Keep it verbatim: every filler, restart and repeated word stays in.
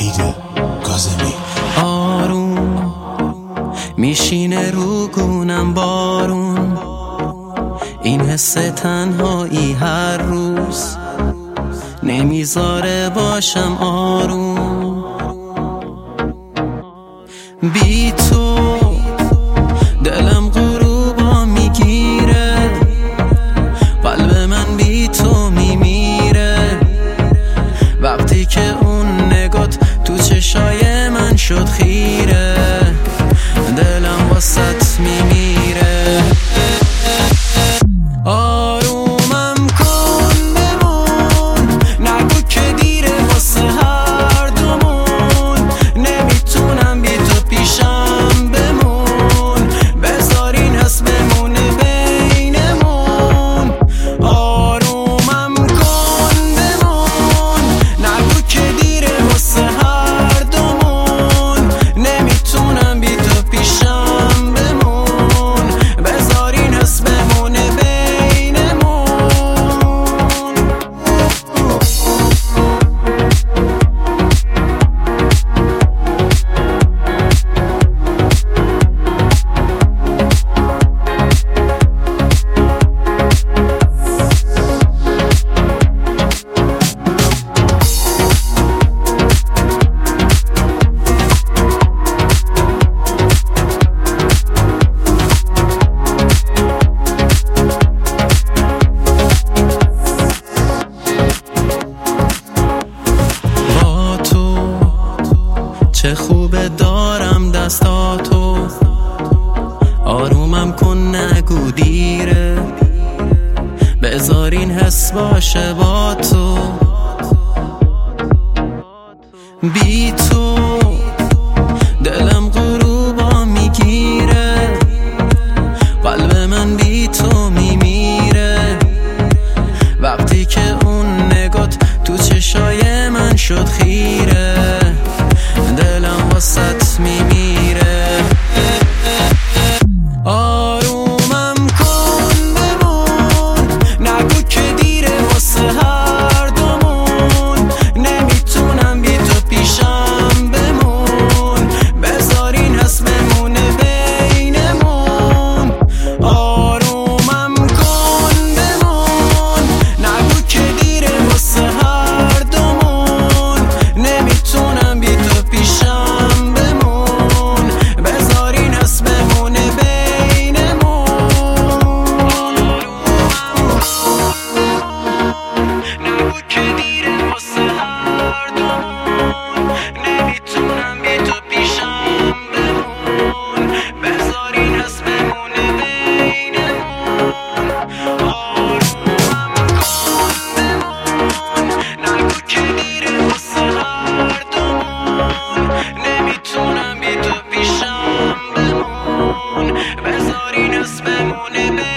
وحید کاظمی. آروم میشینه رو گونم بارون، این حس تنهایی هر روز نمیذاره باشم آروم. بی تو دلم غروبا میگیره، قلب من بی تو میمیره. وقتی که اون نگات تو چشای من شد خیره، دلم واسط میمیره. آرومم کن بمون، نگو که دیره واسه هر دومون. نمیتونم بی تو پیشم بمون، بذار این حس بمونه بینمون. آرومم کن بمون، نگو که دیره واسه هر دومون. نمیتونم بی تو پیشم بمون، بذار این حس بمونه بینمون. چه خوبه دارم دستاتو، آرومم کن نگو دیره، بذار این حس باشه با تو. بی تو دلم غروبا میگیره، قلب من بی تو میمیره. وقتی که اون نگات تو چشای من شد خیره، دلم واسط میمیره. آرومم کن بمون، نگو که دیره واسه هر دومون. نمیتونم بی تو پیشم بمون، بذار این حس بمونه بینمون. آرومم کن بمون، نگو که دیره واسه هر دومون. نمیتونم بی تو پیشم بمون، بذار این حس بمونه بینمون. نگو که دیره واسه هر دومون. نمیتونم بی تو پیشم بمون، بذار این حس بمونه بینمون. آرومم کن بمون، نگو که دیره واسه هر دومون. نمیتونم بی تو پیشم بمون، بذار این حس بمونه بینمون.